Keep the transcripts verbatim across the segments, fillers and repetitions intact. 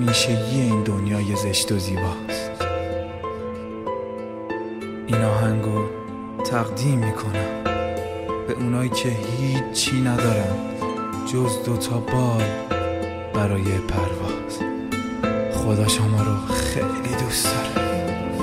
همیشگی این دنیای زشت و زیباست. این آهنگو تقدیم میکنم به اونایی که هیچی ندارن جز دوتا بال برای پرواز. خدا شما رو خیلی دوست داره،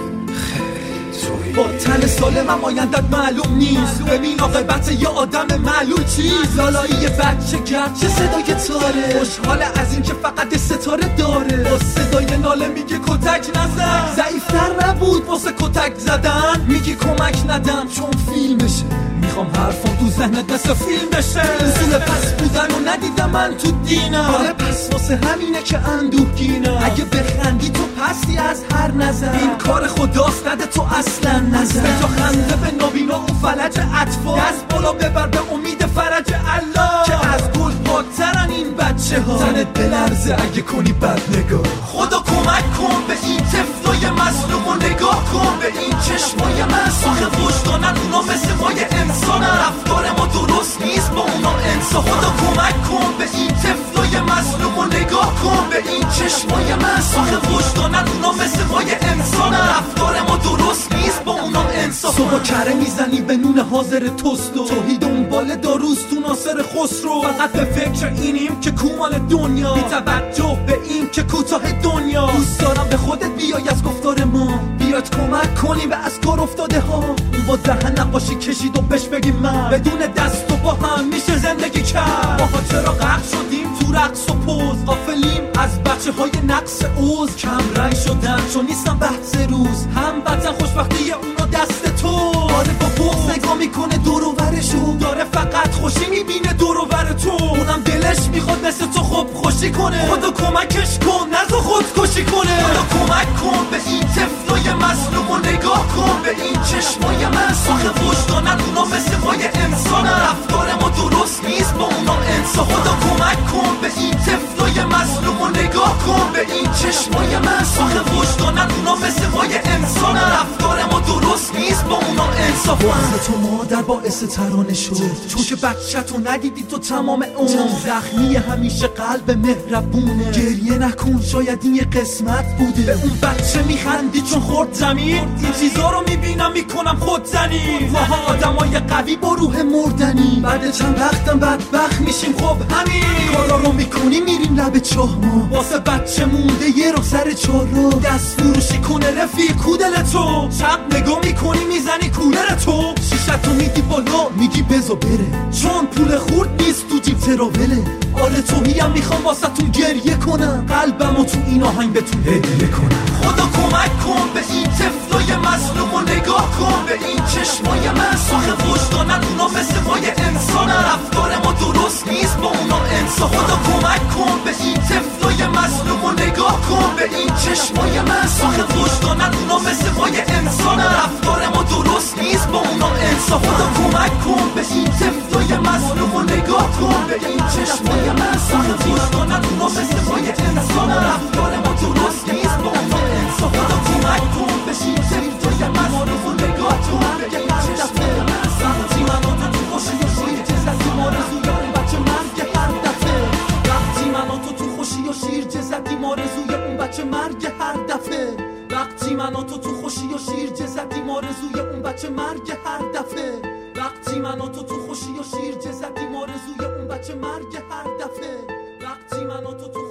با تن سالمم آیندت معلوم نیست. ببین عاقبت یه آدم معلوم چیز. لالایی بچه گرد چه صدای تاره، خوشحال از این که فقط ستاره داره. با صدای ناله میگه کتک نزن، ضعیفتر نبود واسه کتک زدن. میگی کمک ندم چون فیلمشه، میخوام حرفم تو ذهنت مثل فیلم بشه. اصول پس بودن و ندیدم من تو دینم، آره پس واسه همینه که اندوهگینم. اگه بخندی تو پستی از هر نظر، این کار خداست نده تو اصلا نظر. به تو خنده به نابینا و فلج اطفال، دست بالا ببر به امید فرج الله. که از گل پاکترن این بچه ها، زنت بلرزه اگه کنی بد نگاه. خدا کمک کن به این طفلای مظلوم و نگاه کن به این چشمای من. صاحب وجدانن اونا مثل مای انسانن، رفتار ما درست نیست با اونا انسان. خدا کمک کن به این طفلای مظلوم و نگاه کن به این چشمای من. صاحب وجدانن اونا مثل مای انسانن، رفتار ما درست نیست با اونا انسان. صبح کره میزنی به نون حاضر توست و توحید دنبال داروست تو ناصر خسرو. فقط به فکر اینیم که کومال دنیا، بی توجه به این که کوتاه دنیا. دوست دارم به خودت بیای از گفتار ما، بیاد کمک کنی به از کار افتاده ها. اون با دهن نقاشی کشید و بهش بگیم من، بدون دست و با هم میشه زندگی کرد. ماها چرا غرق شدیم تو رقص و پوز، غافلیم از بچه های نقص اوز. کم رنگ شدن چون نیستم بحث روز، هم بدن خوشبختی اونو دست تو. آره با بغض نگاه میکنه دور و برشو، داره فقط خوشی میبینه دور و بر تو. اونم دلش میخواد مثل تو خوب خوشی کنه، خدا کمکش کن نزو خودکشی کنه. خدا کمک کن به این طفلای مظلوم و نگاه کن به این چشمای من. صاحب وجدانن اونا مثل مای انسانن، رفتار ما درست نیست با اونا انسان. خدا کمک کن به این طفلای مظلوم و نگاه کن به این چشمای من. صاحب وجدانن اونا مثل مای انسانن، رفتار ما درست نیست با اونا انسان. واسه تو مادر باعث ترانه شد، تو که بچه تو ندیدی تو تمام اون. زخمی همیشه قلب مهربونه، گریه نکن شاید این یه قسمت بوده. به اون بچه میخندی چون خورد زمین، این چیزا رو میبینم میکنم خودزنی. ماها آدمای قوی با روح مردنی، بعد چند وقتم بدبخت میشیم. خب همین کارا رو میکنی میریم لب چاه ما، واسه بچه مونده یه رو سر چهار رو. دست فروشی کنه رفیق کودل تو، شب نگاه میکنی میزنی کولر تو. شیشتو میدی بالا میگی بزا بره، چون پول خورد نیست تو جیب تراوله. آره توهیم میخوام واسه تون گریه کنم، قلبمو تو این آهنگ بهتون هدیه کنم. خدا کمک کن به این طفلای مظلوم و نگاه کن به این چشمای من. صاحب وجدانن اونا مثل مای انسانن، رفتار ما درست نیست با اونا انسان. خدا کمک کن به این طفلای مظلوم و نگاه کن به این چشمای من. صاحب وجدانن اونا مثل مای انسانن، رفتار ما درست نیست با اونا انسان. خدا کمک کن به این طفلای مظلوم و نگاه کن به این چشمای من. صاحب وجدانن اونا مثل مای انسانن، رفتار ما درست نیست با اونا انسان. خدا کمک کن به این طفلای مظلوم و نگاه کن به این چشمای من. وقتی من تو تو خوشی و شیر جزدی مارزوی اون بچه مرگ هر دفعه. وقتی من تو تو خوشی و شیر جزدی مارزوی اون بچه مرگ هر دفعه. وقتی من تو تو خوشی و شیر جزدی مارزوی اون بچه مرگ هر دفعه. وقتی من تو تو خوشی و شیر جزدی مارزوی اون بچه مرگ هر دفعه. وقتی من تو تو